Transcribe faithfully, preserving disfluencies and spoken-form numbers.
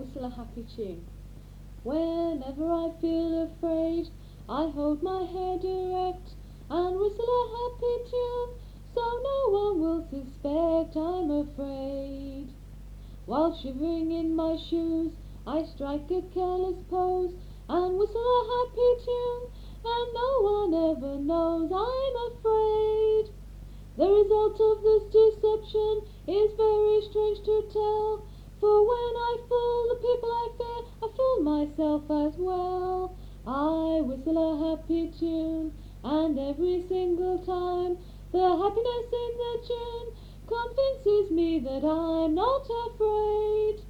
whistle a happy tune. Whenever I feel afraid, I hold my head erect and whistle a happy tune, so no one will suspect I'm afraid. While shivering in my shoes, I strike a careless pose and whistle a happy tune, and no one ever knows I'm afraid. The result of this deception is very strange to tell, for when I fool the people I fear, I fool myself as well. I whistle a happy tune, and every single time the happiness in the tune convinces me that I'm not afraid.